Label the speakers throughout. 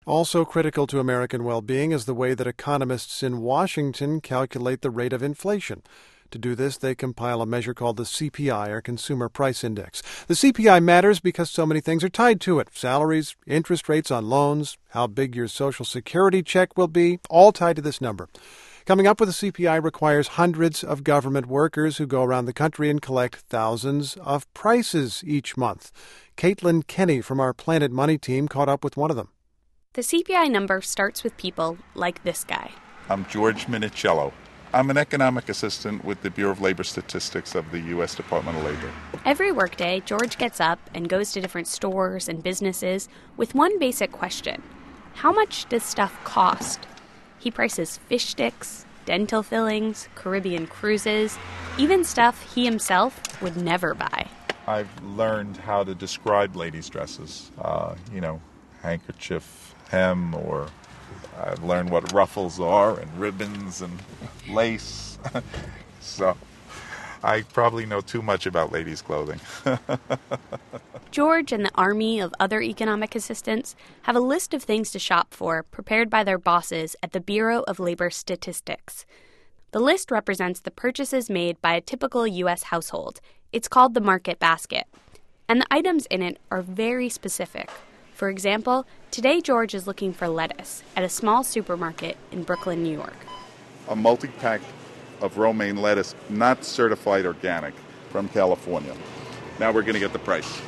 Speaker 1: Also critical to American well-being is the way that economists in Washington calculate the rate of inflation. To do this, they compile a measure called the CPI, or Consumer Price Index. The CPI matters because so many things are tied to it. Salaries, interest rates on loans, how big your Social Security check will be, all tied to this number. Coming up with a CPI requires hundreds of government workers who go around the country and collect thousands of prices each month. Caitlin Kenny from our Planet Money team caught up with one of them.
Speaker 2: The CPI number starts with people like this guy.
Speaker 3: I'm George Minicello. I'm an economic assistant with the Bureau of Labor Statistics of the U.S. Department of Labor.
Speaker 2: Every workday, George gets up and goes to different stores and businesses with one basic question. How much does stuff cost? He prices fish sticks, dental fillings, Caribbean cruises, even stuff he himself would never buy.
Speaker 3: I've learned how to describe ladies' dresses, handkerchief, hem, or I've learned what ruffles are and ribbons and lace. So I probably know too much about ladies' clothing.
Speaker 2: George and the army of other economic assistants have a list of things to shop for prepared by their bosses at the Bureau of Labor Statistics. The list represents the purchases made by a typical U.S. household. It's called the market basket. And the items in it are very specific. For example, today George is looking for lettuce at a small supermarket in Brooklyn, New York.
Speaker 3: A multi-pack of romaine lettuce, not certified organic, from California. Now we're going to get the price.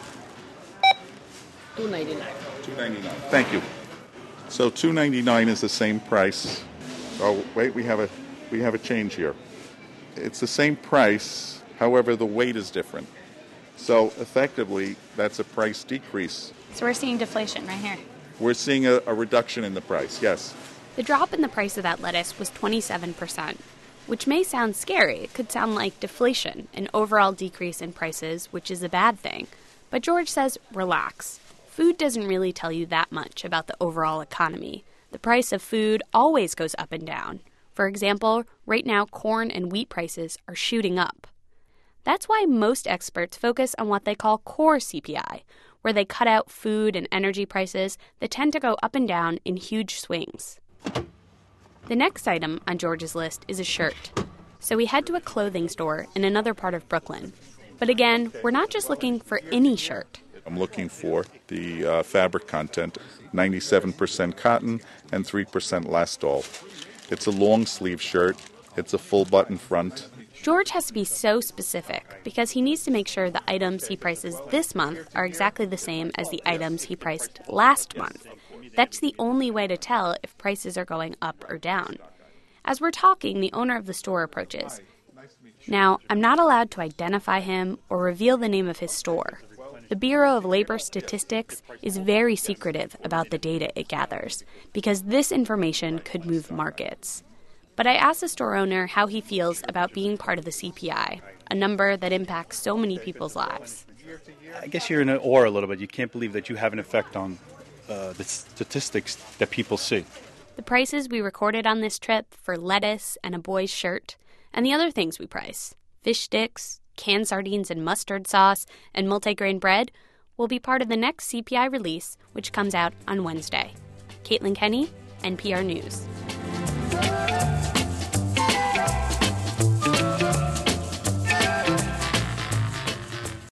Speaker 4: $2.99.
Speaker 3: $2.99. Thank you. So $2.99 is the same price. Oh, wait, we have a change here. It's the same price, however, the weight is different. So effectively, that's a price decrease.
Speaker 5: So we're seeing deflation right here.
Speaker 3: We're seeing a reduction in the price, yes.
Speaker 2: The drop in the price of that lettuce was 27%, which may sound scary. It could sound like deflation, an overall decrease in prices, which is a bad thing. But George says, relax. Food doesn't really tell you that much about the overall economy. The price of food always goes up and down. For example, right now corn and wheat prices are shooting up. That's why most experts focus on what they call core CPI, where they cut out food and energy prices that tend to go up and down in huge swings. The next item on George's list is a shirt. So we head to a clothing store in another part of Brooklyn. But again, we're not just looking for any shirt.
Speaker 3: I'm looking for the fabric content, 97% cotton and 3% lastol. It's a long sleeve shirt. It's a full button front.
Speaker 2: George has to be so specific because he needs to make sure the items he prices this month are exactly the same as the items he priced last month. That's the only way to tell if prices are going up or down. As we're talking, the owner of the store approaches. Now, I'm not allowed to identify him or reveal the name of his store. The Bureau of Labor Statistics is very secretive about the data it gathers because this information could move markets. But I asked the store owner how he feels about being part of the CPI, a number that impacts so many people's lives.
Speaker 6: I guess you're in awe a little bit. You can't believe that you have an effect on the statistics that people see.
Speaker 2: The prices we recorded on this trip for lettuce and a boy's shirt, and the other things we price, fish sticks, canned sardines and mustard sauce, and multigrain bread, will be part of the next CPI release, which comes out on Wednesday. Caitlin Kenny, NPR News.